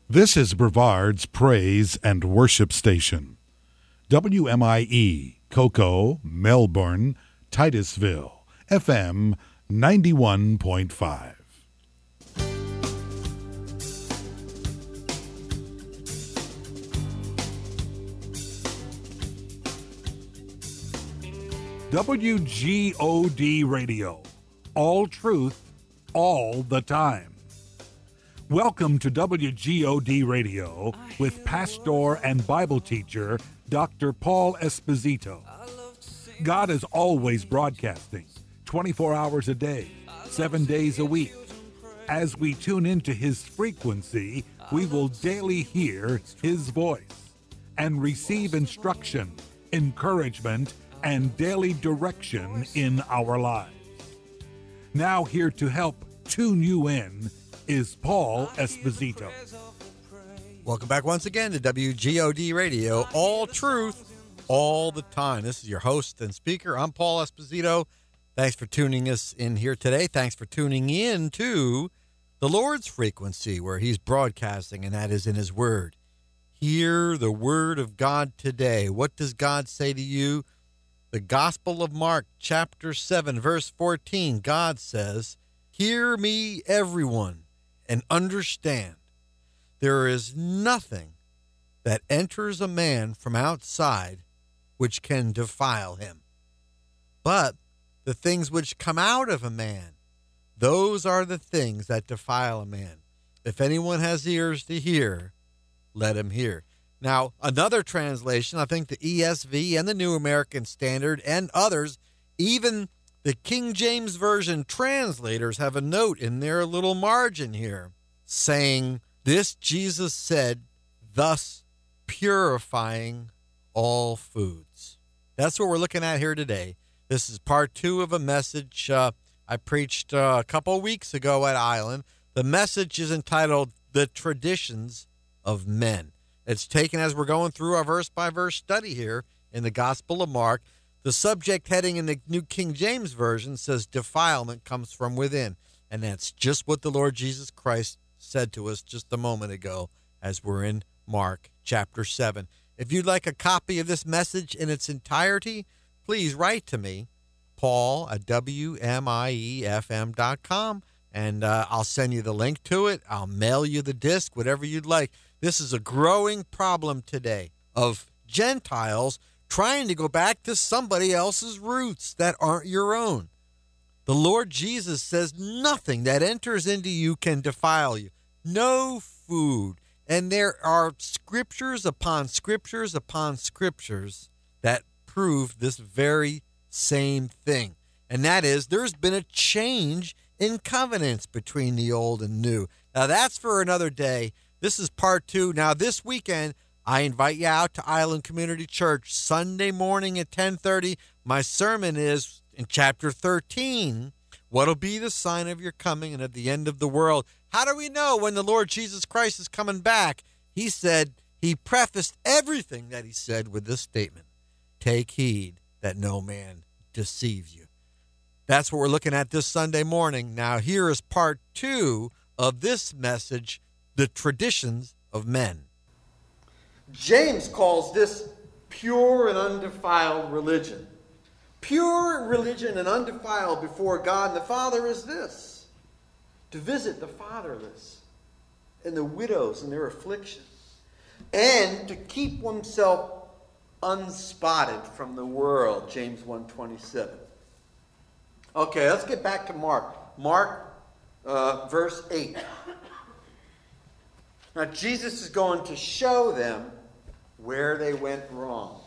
This is Brevard's Praise and Worship Station. WMIE, Cocoa, Melbourne, Titusville, FM 91.5. WGOD Radio. All truth, all the time. Welcome to WGOD Radio with pastor and Bible teacher Dr. Paul Esposito. God is always broadcasting, 24 hours a day, 7 days a week. As we tune into His frequency, we will daily hear His voice and receive instruction, encouragement, and daily direction in our lives. Now here to help tune you in is Paul Esposito. Welcome back once again to WGOD Radio, all truth, all the time. This is your host and speaker. I'm Paul Esposito. Thanks for tuning us in here today. Thanks for tuning in to the Lord's frequency where He's broadcasting, and that is in His Word. Hear the Word of God today. What does God say to you? The Gospel of Mark, chapter 7, verse 14, God says, "Hear me, everyone, and understand. There is nothing that enters a man from outside which can defile him. But the things which come out of a man, those are the things that defile a man. If anyone has ears to hear, let him hear." Now, another translation, I think the ESV and the New American Standard and others, even the King James Version translators have a note in their little margin here saying, "This Jesus said, thus purifying all foods." That's what we're looking at here today. This is part 2 of a message I preached a couple of weeks ago at Island. The message is entitled, "The Traditions of Men." It's taken as we're going through our verse-by-verse study here in the Gospel of Mark. The subject heading in the New King James Version says defilement comes from within. And that's just what the Lord Jesus Christ said to us just a moment ago as we're in Mark chapter 7. If you'd like a copy of this message in its entirety, please write to me, Paul at WMIEFM.com, and I'll send you the link to it. I'll mail you the disc, whatever you'd like. This is a growing problem today of Gentiles trying to go back to somebody else's roots that aren't your own. The Lord Jesus says nothing that enters into you can defile you. No food. And there are scriptures upon scriptures upon scriptures that prove this very same thing. And that is, there's been a change in covenants between the old and new. Now, that's for another day. This is part 2. Now, this weekend, I invite you out to Island Community Church Sunday morning at 10:30. My sermon is in chapter 13. What'll be the sign of your coming and of the end of the world? How do we know when the Lord Jesus Christ is coming back? He prefaced everything that he said with this statement: "Take heed that no man deceive you." That's what we're looking at this Sunday morning. Now, here is part 2 of this message, the traditions of men. James calls this pure and undefiled religion. Pure religion and undefiled before God and the Father is this: to visit the fatherless and the widows in their affliction, and to keep oneself unspotted from the world, James 1:27. Okay, let's get back to Mark. Mark verse 8. Now, Jesus is going to show them where they went wrong.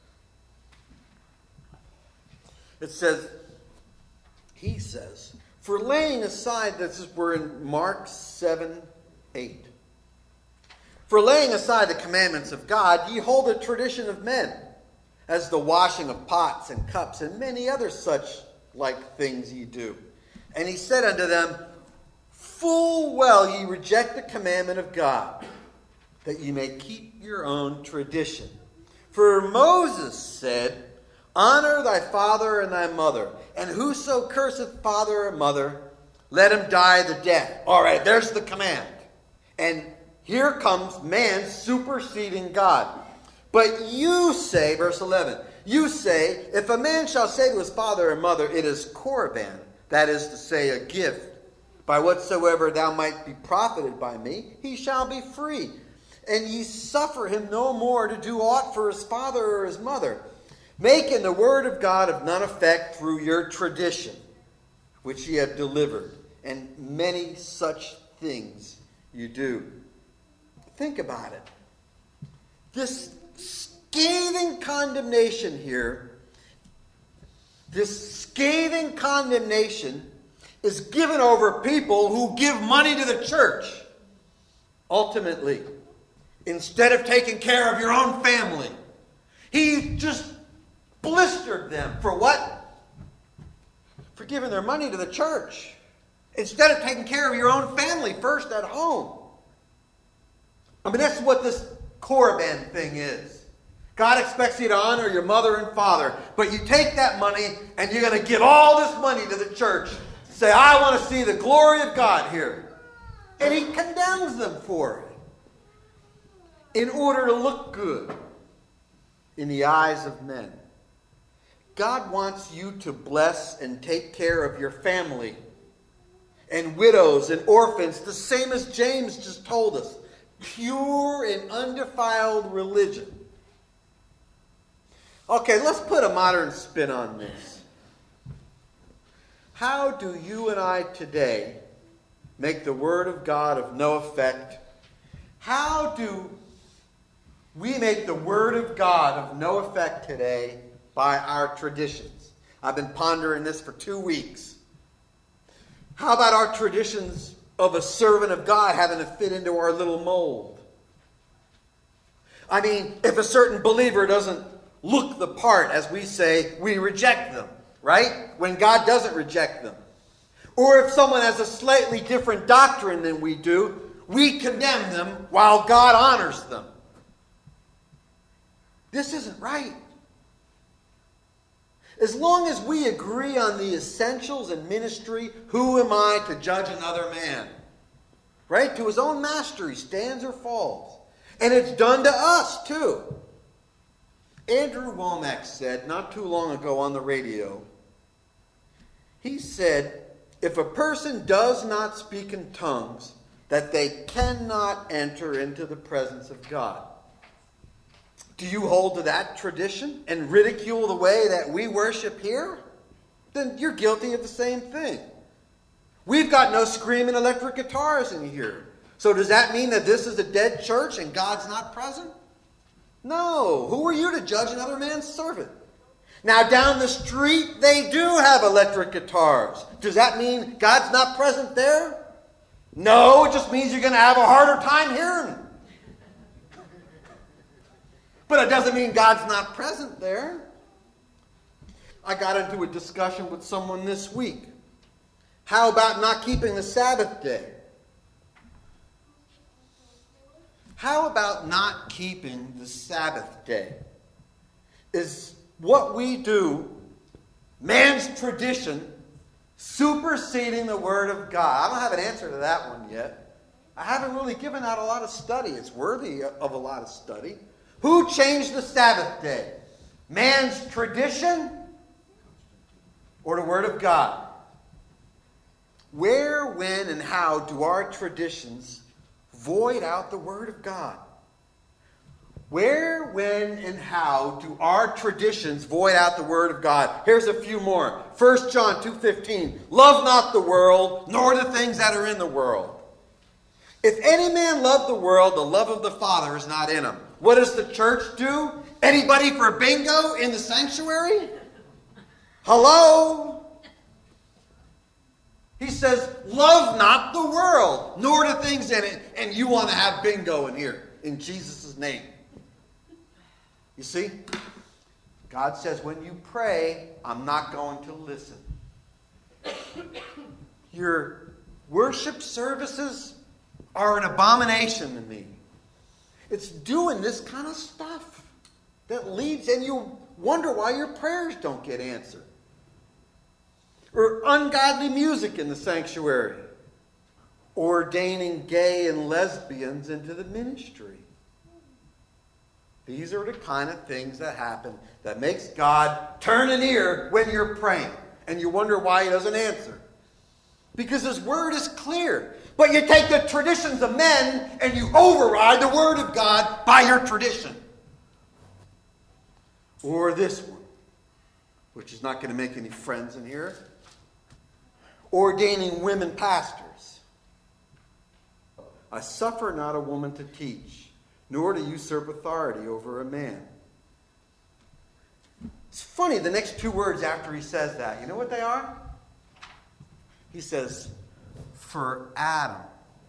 It says, he says, "For laying aside," we're in Mark 7:8. "For laying aside the commandments of God, ye hold the tradition of men, as the washing of pots and cups, and many other such like things ye do. And he said unto them, Full well ye reject the commandment of God, that ye may keep your own tradition. For Moses said, Honor thy father and thy mother, and whoso curseth father or mother, let him die the death." All right, there's the command. And here comes man superseding God. But you say, verse 11, you say, if a man shall say to his father or mother, it is Korban, that is to say, a gift, by whatsoever thou might be profited by me, he shall be free. And ye suffer him no more to do aught for his father or his mother, making the word of God of none effect through your tradition, which ye have delivered, and many such things you do. Think about it. This scathing condemnation here, this scathing condemnation is given over people who give money to the church. Ultimately, instead of taking care of your own family, he just blistered them for what? For giving their money to the church. Instead of taking care of your own family first at home. I mean, that's what this Korban thing is. God expects you to honor your mother and father, but you take that money and you're going to give all this money to the church. Say, I want to see the glory of God here. And he condemns them for it. In order to look good in the eyes of men. God wants you to bless and take care of your family and widows and orphans, the same as James just told us. Pure and undefiled religion. Okay, let's put a modern spin on this. How do you and I today make the Word of God of no effect? How do we make the Word of God of no effect today by our traditions? I've been pondering this for 2 weeks. How about our traditions of a servant of God having to fit into our little mold? I mean, if a certain believer doesn't look the part, as we say, we reject them, right? When God doesn't reject them. Or if someone has a slightly different doctrine than we do, we condemn them while God honors them. This isn't right. As long as we agree on the essentials in ministry, who am I to judge another man? Right? To his own master he stands or falls. And it's done to us too. Andrew Womack said not too long ago on the radio, he said, if a person does not speak in tongues, that they cannot enter into the presence of God. Do you hold to that tradition and ridicule the way that we worship here? Then you're guilty of the same thing. We've got no screaming electric guitars in here. So does that mean that this is a dead church and God's not present? No. Who are you to judge another man's servant? Now down the street, they do have electric guitars. Does that mean God's not present there? No, it just means you're going to have a harder time hearing him. But it doesn't mean God's not present there. I got into a discussion with someone this week. How about not keeping the Sabbath day? How about not keeping the Sabbath day? Is what we do, man's tradition, superseding the Word of God? I don't have an answer to that one yet. I haven't really given out a lot of study. It's worthy of a lot of study. Who changed the Sabbath day? Man's tradition or the Word of God? Where, when, and how do our traditions void out the Word of God? Where, when, and how do our traditions void out the Word of God? Here's a few more. 1 John 2:15. Love not the world, nor the things that are in the world. If any man love the world, the love of the Father is not in him. What does the church do? Anybody for bingo in the sanctuary? Hello? He says, love not the world, nor the things in it, and you want to have bingo in here, in Jesus' name. You see? God says, when you pray, I'm not going to listen. Your worship services are an abomination to me. It's doing this kind of stuff that leads, and you wonder why your prayers don't get answered. Or ungodly music in the sanctuary. ordaining gay and lesbians into the ministry. These are the kind of things that happen that makes God turn an ear when you're praying. And you wonder why he doesn't answer. Because his word is clear. But you take the traditions of men and you override the word of God by your tradition. Or this one, which is not going to make any friends in here. Ordaining women pastors. I suffer not a woman to teach, nor to usurp authority over a man. It's funny, the next two words after he says that, you know what they are? He says, for Adam.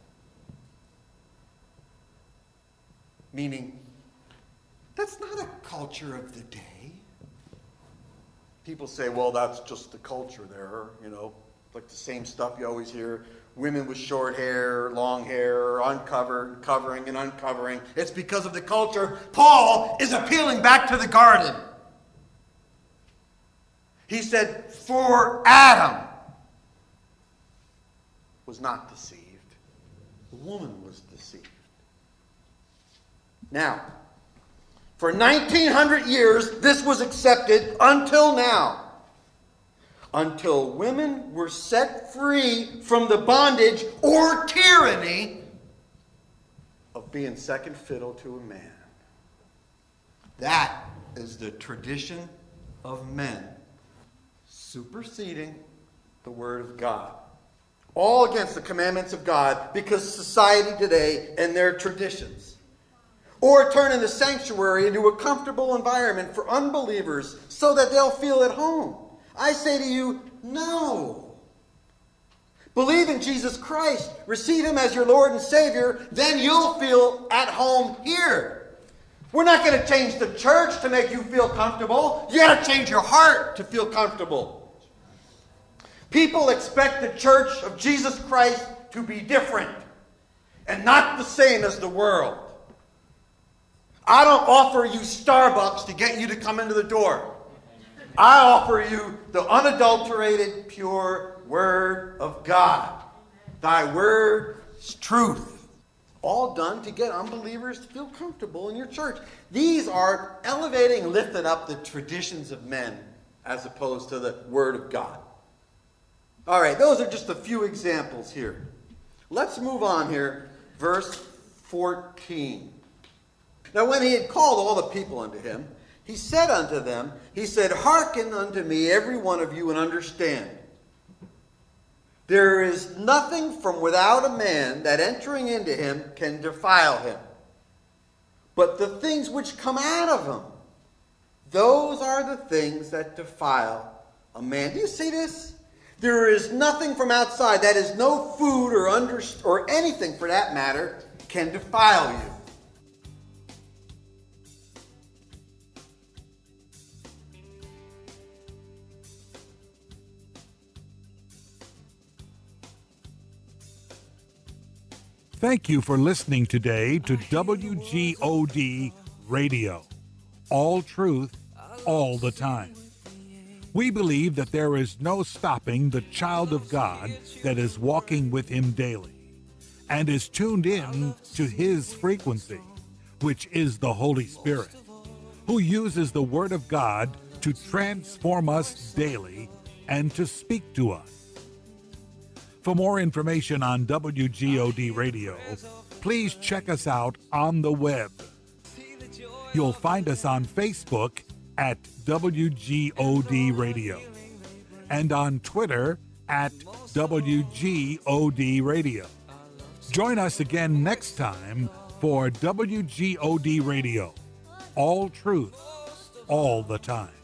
Meaning, that's not a culture of the day. People say, well, that's just the culture there, like the same stuff you always hear. Women with short hair, long hair, uncovered, covering and uncovering. It's because of the culture. Paul is appealing back to the garden. He said, for Adam was not deceived. The woman was deceived. Now, for 1900 years, this was accepted until now. Until women were set free from the bondage or tyranny of being second fiddle to a man. That is the tradition of men superseding the Word of God. All against the commandments of God because society today and their traditions. Or turning the sanctuary into a comfortable environment for unbelievers so that they'll feel at home. I say to you, no. Believe in Jesus Christ. Receive him as your Lord and Savior. Then you'll feel at home here. We're not going to change the church to make you feel comfortable. You got to change your heart to feel comfortable. People expect the church of Jesus Christ to be different and not the same as the world. I don't offer you Starbucks to get you to come into the door. I offer you the unadulterated, pure Word of God. Thy word is truth. All done to get unbelievers to feel comfortable in your church. These are elevating, lifting up the traditions of men as opposed to the Word of God. All right, those are just a few examples here. Let's move on here. Verse 14. Now when he had called all the people unto him, he said unto them, he said, hearken unto me, every one of you, and understand. There is nothing from without a man that entering into him can defile him. But the things which come out of him, those are the things that defile a man. Do you see this? There is nothing from outside, that is no food or anything for that matter, can defile you. Thank you for listening today to WGOD Radio. All truth, all the time. We believe that there is no stopping the child of God that is walking with him daily and is tuned in to his frequency, which is the Holy Spirit, who uses the Word of God to transform us daily and to speak to us. For more information on WGOD Radio, please check us out on the web. You'll find us on Facebook at WGOD Radio and on Twitter at WGOD Radio. Join us again next time for WGOD Radio. All truth, all the time.